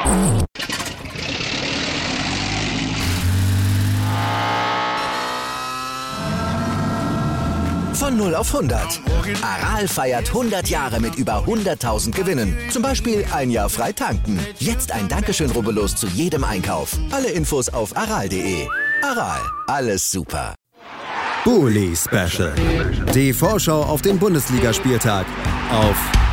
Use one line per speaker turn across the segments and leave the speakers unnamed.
Von 0 auf 100. Aral feiert 100 Jahre mit über 100.000 Gewinnen. Zum Beispiel ein Jahr frei tanken. Jetzt ein Dankeschön, rubbellos zu jedem Einkauf. Alle Infos auf aral.de. Aral, alles super.
Bully Special. Die Vorschau auf den Bundesligaspieltag auf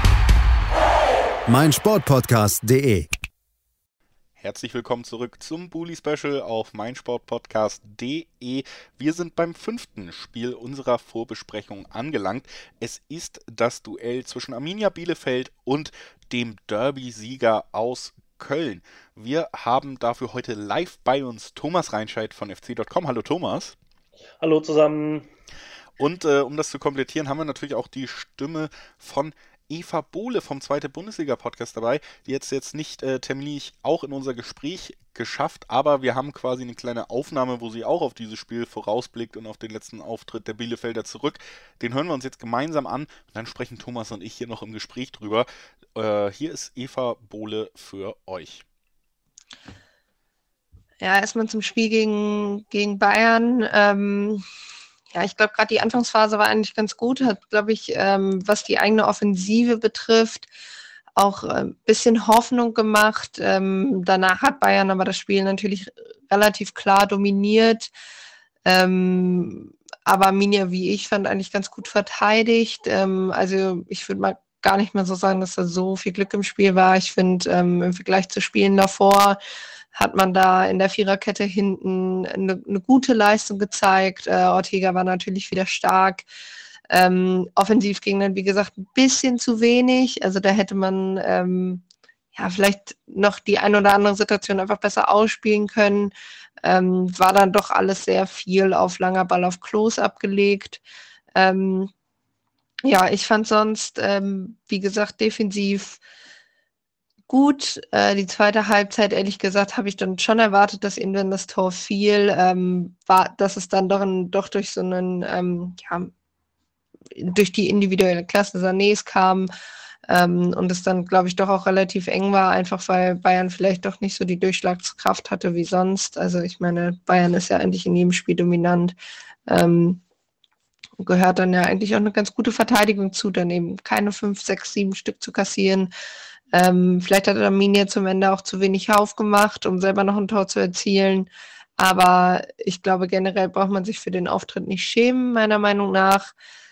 meinsportpodcast.de.
Herzlich willkommen zurück zum Bully Special auf meinsportpodcast.de. Wir sind beim 5. Spiel unserer Vorbesprechung angelangt. Es ist das Duell zwischen Arminia Bielefeld und dem Derby-Sieger aus Köln. Wir haben dafür heute live bei uns Thomas Reinscheid von fc.com. Hallo Thomas.
Hallo zusammen.
Und um das zu komplettieren, haben wir natürlich auch die Stimme von Eva Bohle vom Zweite Bundesliga-Podcast dabei, die jetzt nicht terminlich auch in unser Gespräch geschafft, aber wir haben quasi eine kleine Aufnahme, wo sie auch auf dieses Spiel vorausblickt und auf den letzten Auftritt der Bielefelder zurück. Den hören wir uns jetzt gemeinsam an und dann sprechen Thomas und ich hier noch im Gespräch drüber. Hier ist Eva Bohle für euch.
Ja, erstmal zum Spiel gegen Bayern. Ja, ich glaube, gerade die Anfangsphase war eigentlich ganz gut, hat, glaube ich, was die eigene Offensive betrifft, auch ein bisschen Hoffnung gemacht. Danach hat Bayern aber das Spiel natürlich relativ klar dominiert. Aber Arminia, wie ich fand, eigentlich ganz gut verteidigt. Also ich würde mal gar nicht mehr so sagen, dass da so viel Glück im Spiel war. Ich finde, im Vergleich zu Spielen davor hat man da in der Viererkette hinten eine gute Leistung gezeigt. Ortega war natürlich wieder stark. Offensiv ging dann, wie gesagt, ein bisschen zu wenig. Also da hätte man vielleicht noch die ein oder andere Situation einfach besser ausspielen können. War dann doch alles sehr viel auf langer Ball auf Klos abgelegt. Ich fand sonst, wie gesagt, defensiv gut. Die zweite Halbzeit, ehrlich gesagt, habe ich dann schon erwartet, dass eben, wenn das Tor fiel, dass es dann doch durch so einen, durch die individuelle Klasse Sanés kam und es dann, glaube ich, doch auch relativ eng war, einfach weil Bayern vielleicht doch nicht so die Durchschlagskraft hatte wie sonst. Also ich meine, Bayern ist ja eigentlich in jedem Spiel dominant. Gehört dann ja eigentlich auch eine ganz gute Verteidigung zu, dann eben keine 5, 6, 7 Stück zu kassieren. Vielleicht hat Arminia zum Ende auch zu wenig aufgemacht, um selber noch ein Tor zu erzielen. Aber ich glaube, generell braucht man sich für den Auftritt nicht schämen, meiner Meinung nach.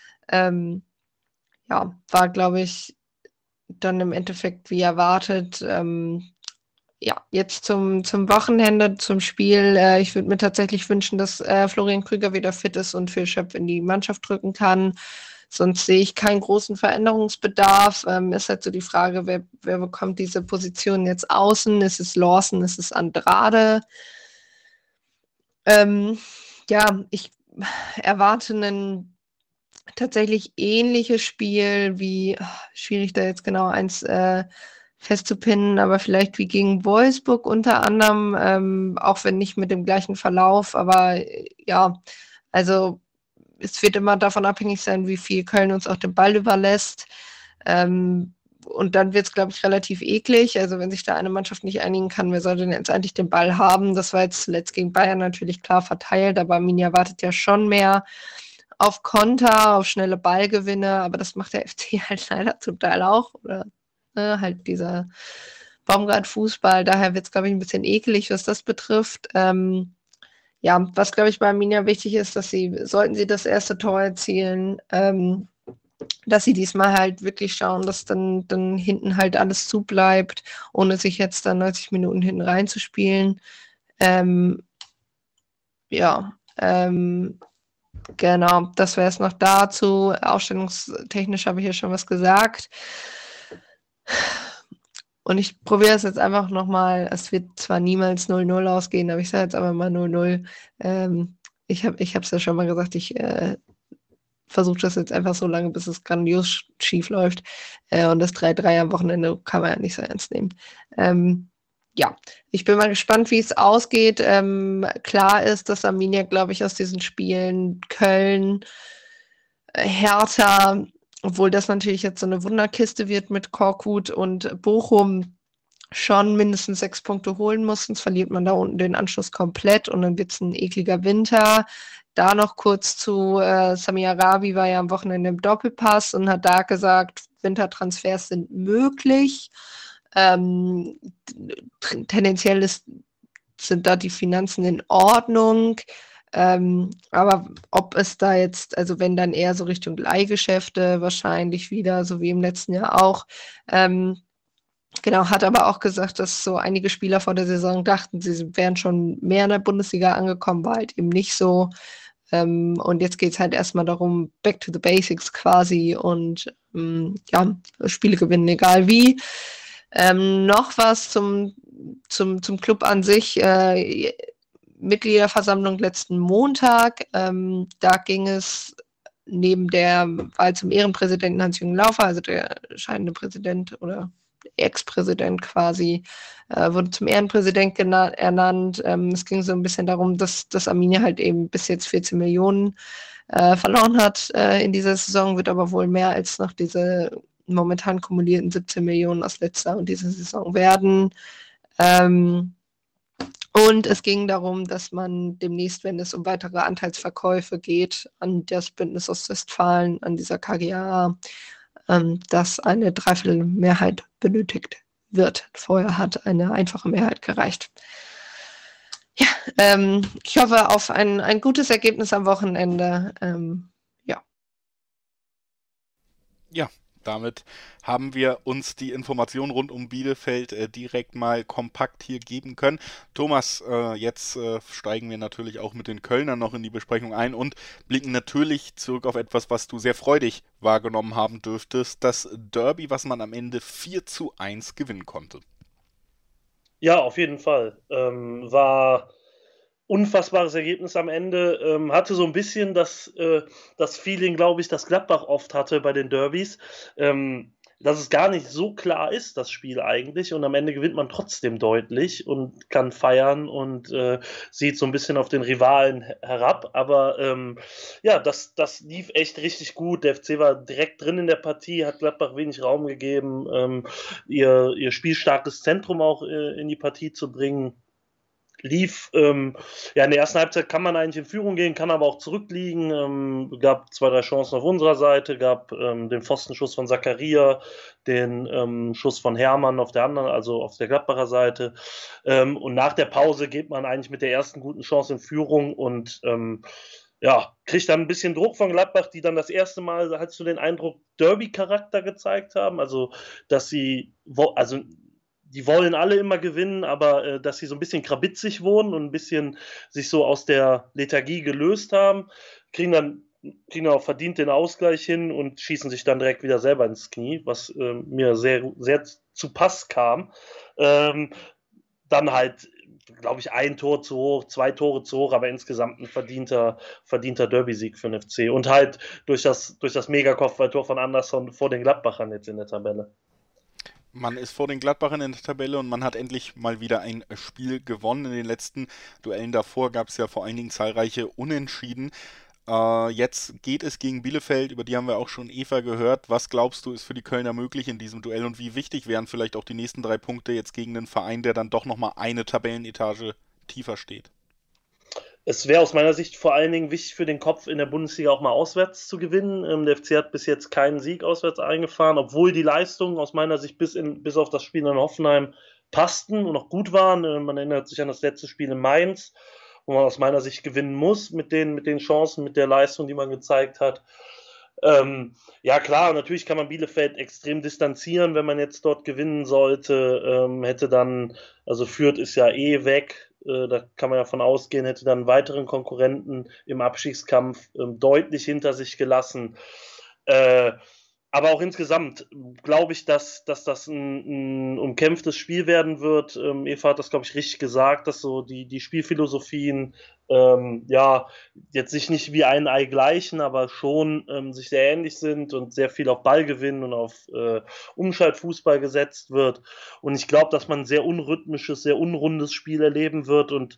War, glaube ich, dann im Endeffekt wie erwartet. Jetzt zum Wochenende, zum Spiel. Ich würde mir tatsächlich wünschen, dass Florian Krüger wieder fit ist und Phil Schöpf in die Mannschaft drücken kann. Sonst sehe ich keinen großen Veränderungsbedarf. Ist halt so die Frage, wer bekommt diese Position jetzt außen? Ist es Lawson? Ist es Andrade? Ich erwarte ein tatsächlich ähnliches Spiel wie, schwierig da jetzt genau eins festzupinnen, aber vielleicht wie gegen Wolfsburg unter anderem, auch wenn nicht mit dem gleichen Verlauf, aber also es wird immer davon abhängig sein, wie viel Köln uns auch den Ball überlässt. Und dann wird es, glaube ich, relativ eklig. Also wenn sich da eine Mannschaft nicht einigen kann, wer soll denn jetzt eigentlich den Ball haben? Das war jetzt zuletzt gegen Bayern natürlich klar verteilt, aber Arminia wartet ja schon mehr auf Konter, auf schnelle Ballgewinne, aber das macht der FC halt leider zum Teil auch. Oder halt dieser Baumgart-Fußball. Daher wird es, glaube ich, ein bisschen eklig, was das betrifft. Was, glaube ich, bei Arminia wichtig ist, dass sollten sie das erste Tor erzielen, dass sie diesmal halt wirklich schauen, dass dann hinten halt alles zubleibt, ohne sich jetzt dann 90 Minuten hinten reinzuspielen. Genau, das wäre es noch dazu. Ausstellungstechnisch habe ich ja schon was gesagt. Und ich probiere es jetzt einfach nochmal. Es wird zwar niemals 0-0 ausgehen, aber ich sage jetzt einfach mal 0-0. Ich habe es ja schon mal gesagt, ich versuche das jetzt einfach so lange, bis es grandios schief läuft. Und das 3-3 am Wochenende kann man ja nicht so ernst nehmen. Ich bin mal gespannt, wie es ausgeht. Klar ist, dass Arminia, glaube ich, aus diesen Spielen Köln, Hertha, obwohl das natürlich jetzt so eine Wunderkiste wird mit Korkut und Bochum, schon mindestens 6 Punkte holen muss, sonst verliert man da unten den Anschluss komplett und dann wird es ein ekliger Winter. Da noch kurz zu Sami Arabi war ja am Wochenende im Doppelpass und hat da gesagt, Wintertransfers sind möglich. Tendenziell sind da die Finanzen in Ordnung. Aber ob es da jetzt, also wenn dann eher so Richtung Leihgeschäfte wahrscheinlich wieder, so wie im letzten Jahr auch. Genau, hat aber auch gesagt, dass so einige Spieler vor der Saison dachten, sie wären schon mehr in der Bundesliga angekommen, war halt eben nicht so. Und jetzt geht es halt erstmal darum, back to the basics quasi und ja, Spiele gewinnen, egal wie. Noch was zum Club an sich. Mitgliederversammlung letzten Montag. Da ging es neben der Wahl zum Ehrenpräsidenten Hans-Jürgen Laufer, also der scheidende Präsident oder Ex-Präsident quasi, wurde zum Ehrenpräsident ernannt. Es ging so ein bisschen darum, dass Arminia halt eben bis jetzt 14 Millionen verloren hat in dieser Saison, wird aber wohl mehr als noch diese momentan kumulierten 17 Millionen aus letzter und dieser Saison werden. Und es ging darum, dass man demnächst, wenn es um weitere Anteilsverkäufe geht, an das Bündnis Ostwestfalen, an dieser KGaA, dass eine Dreiviertelmehrheit benötigt wird. Vorher hat eine einfache Mehrheit gereicht. Ja, ich hoffe auf ein gutes Ergebnis am Wochenende. Ja.
Ja, damit haben wir uns die Informationen rund um Bielefeld direkt mal kompakt hier geben können. Thomas, jetzt steigen wir natürlich auch mit den Kölnern noch in die Besprechung ein und blicken natürlich zurück auf etwas, was du sehr freudig wahrgenommen haben dürftest. Das Derby, was man am Ende 4:1 gewinnen konnte.
Ja, auf jeden Fall. War unfassbares Ergebnis am Ende. Hatte so ein bisschen das Feeling, glaube ich, das Gladbach oft hatte bei den Derbys, dass es gar nicht so klar ist, das Spiel eigentlich. Und am Ende gewinnt man trotzdem deutlich und kann feiern und sieht so ein bisschen auf den Rivalen herab. Aber ja, das lief echt richtig gut. Der FC war direkt drin in der Partie, hat Gladbach wenig Raum gegeben, ihr spielstarkes Zentrum auch in die Partie zu bringen. Lief, ja, in der ersten Halbzeit kann man eigentlich in Führung gehen, kann aber auch zurückliegen, gab 2, 3 Chancen auf unserer Seite, gab den Pfostenschuss von Zakaria, den Schuss von Hermann auf der anderen, also auf der Gladbacher Seite, und nach der Pause geht man eigentlich mit der ersten guten Chance in Führung und ja, kriegt dann ein bisschen Druck von Gladbach, die dann das erste Mal, hast du den Eindruck, Derby-Charakter gezeigt haben, also dass sie, also die wollen alle immer gewinnen, aber dass sie so ein bisschen krabitzig wurden und ein bisschen sich so aus der Lethargie gelöst haben, kriegen dann auch verdient den Ausgleich hin und schießen sich dann direkt wieder selber ins Knie, was mir sehr, sehr zu Pass kam. Dann halt, glaube ich, 1 Tor zu hoch, 2 Tore zu hoch, aber insgesamt ein verdienter Derby-Sieg für den FC. Und halt durch das Mega-Kopfballtor von Anderson vor den Gladbachern jetzt in der Tabelle.
Man ist vor den Gladbachern in der Tabelle und man hat endlich mal wieder ein Spiel gewonnen. In den letzten Duellen davor gab es ja vor allen Dingen zahlreiche Unentschieden. Jetzt geht es gegen Bielefeld, über die haben wir auch schon Eva gehört. Was glaubst du, ist für die Kölner möglich in diesem Duell und wie wichtig wären vielleicht auch die nächsten 3 Punkte jetzt gegen einen Verein, der dann doch nochmal eine Tabellenetage tiefer steht?
Es wäre aus meiner Sicht vor allen Dingen wichtig für den Kopf, in der Bundesliga auch mal auswärts zu gewinnen. Der FC hat bis jetzt keinen Sieg auswärts eingefahren, obwohl die Leistungen aus meiner Sicht bis auf das Spiel in Hoffenheim passten und auch gut waren. Man erinnert sich an das letzte Spiel in Mainz, wo man aus meiner Sicht gewinnen muss mit den Chancen, mit der Leistung, die man gezeigt hat. Ja klar, natürlich kann man Bielefeld extrem distanzieren, wenn man jetzt dort gewinnen sollte. Hätte dann, also Fürth ist ja eh weg, da kann man ja von ausgehen, hätte dann einen weiteren Konkurrenten im Abstiegskampf deutlich hinter sich gelassen. Aber auch insgesamt glaube ich, dass das ein umkämpftes Spiel werden wird. Eva hat das, glaube ich, richtig gesagt, dass so die Spielphilosophien ja jetzt sich nicht wie ein Ei gleichen, aber schon sich sehr ähnlich sind und sehr viel auf Ballgewinn und auf Umschaltfußball gesetzt wird. Und ich glaube, dass man ein sehr unrhythmisches, sehr unrundes Spiel erleben wird. Und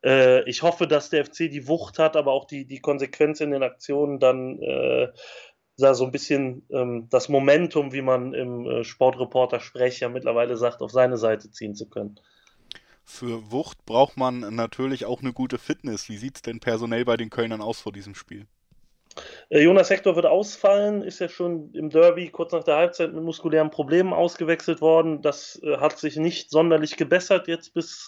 ich hoffe, dass der FC die Wucht hat, aber auch die Konsequenz in den Aktionen dann so ein bisschen das Momentum, wie man im Sportreporter-Sprech ja mittlerweile sagt, auf seine Seite ziehen zu können.
Für Wucht braucht man natürlich auch eine gute Fitness. Wie sieht es denn personell bei den Kölnern aus vor diesem Spiel?
Jonas Hector wird ausfallen, ist ja schon im Derby kurz nach der Halbzeit mit muskulären Problemen ausgewechselt worden. Das hat sich nicht sonderlich gebessert jetzt bis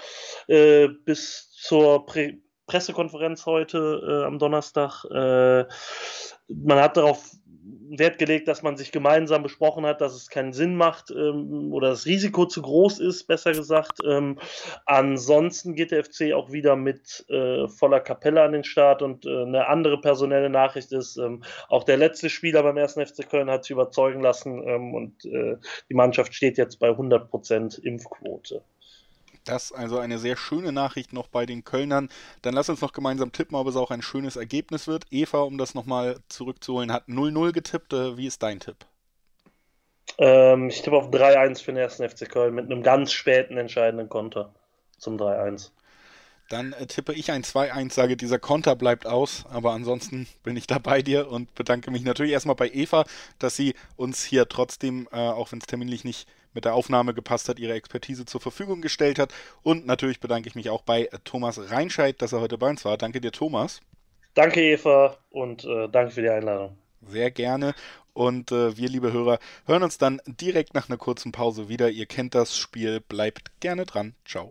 zur Pressekonferenz heute am Donnerstag. Man hat darauf Wert gelegt, dass man sich gemeinsam besprochen hat, dass es keinen Sinn macht oder das Risiko zu groß ist, besser gesagt. Ansonsten geht der FC auch wieder mit voller Kapelle an den Start und eine andere personelle Nachricht ist, auch der letzte Spieler beim 1. FC Köln hat sich überzeugen lassen und die Mannschaft steht jetzt bei 100% Impfquote.
Das also eine sehr schöne Nachricht noch bei den Kölnern. Dann lass uns noch gemeinsam tippen, ob es auch ein schönes Ergebnis wird. Eva, um das nochmal zurückzuholen, hat 0-0 getippt. Wie ist dein Tipp?
Ich tippe auf 3-1 für den 1. FC Köln mit einem ganz späten entscheidenden Konter zum 3-1.
Dann tippe ich ein 2-1, sage, dieser Konter bleibt aus, aber ansonsten bin ich da bei dir und bedanke mich natürlich erstmal bei Eva, dass sie uns hier trotzdem, auch wenn es terminlich nicht mit der Aufnahme gepasst hat, ihre Expertise zur Verfügung gestellt hat. Und natürlich bedanke ich mich auch bei Thomas Reinscheid, dass er heute bei uns war. Danke dir, Thomas.
Danke, Eva, und danke für die Einladung.
Sehr gerne. Und wir, liebe Hörer, hören uns dann direkt nach einer kurzen Pause wieder. Ihr kennt das Spiel, bleibt gerne dran. Ciao.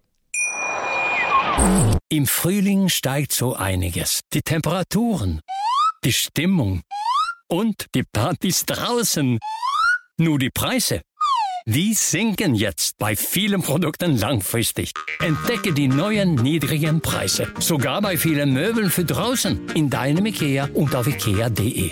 Im Frühling steigt so einiges. Die Temperaturen, die Stimmung und die Partys draußen. Nur die Preise, die sinken jetzt bei vielen Produkten langfristig. Entdecke die neuen niedrigen Preise. Sogar bei vielen Möbeln für draußen. In deinem IKEA und auf IKEA.de.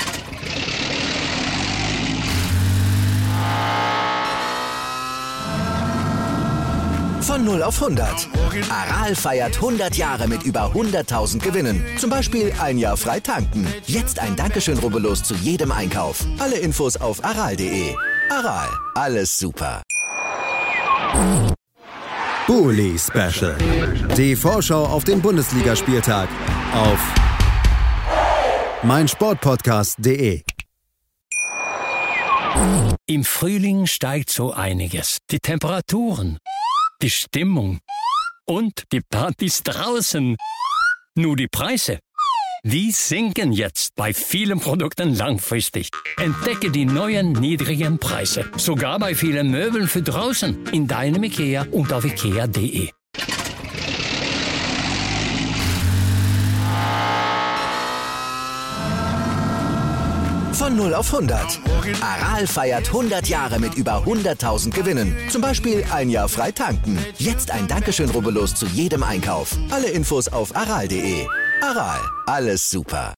Von 0 auf 100. Aral feiert 100 Jahre mit über 100.000 Gewinnen. Zum Beispiel ein Jahr frei tanken. Jetzt ein Dankeschön, rubbellos zu jedem Einkauf. Alle Infos auf aral.de. Aral, alles super.
Bully Special. Die Vorschau auf den Bundesligaspieltag auf meinsportpodcast.de.
Im Frühling steigt so einiges. Die Temperaturen, die Stimmung und die Partys draußen. Nur die Preise, die sinken jetzt bei vielen Produkten langfristig. Entdecke die neuen niedrigen Preise. Sogar bei vielen Möbeln für draußen. In deinem IKEA und auf IKEA.de.
Von 0 auf 100. Aral feiert 100 Jahre mit über 100.000 Gewinnen. Zum Beispiel ein Jahr frei tanken. Jetzt ein Dankeschön, rubbellos zu jedem Einkauf. Alle Infos auf aral.de. Aral, alles super.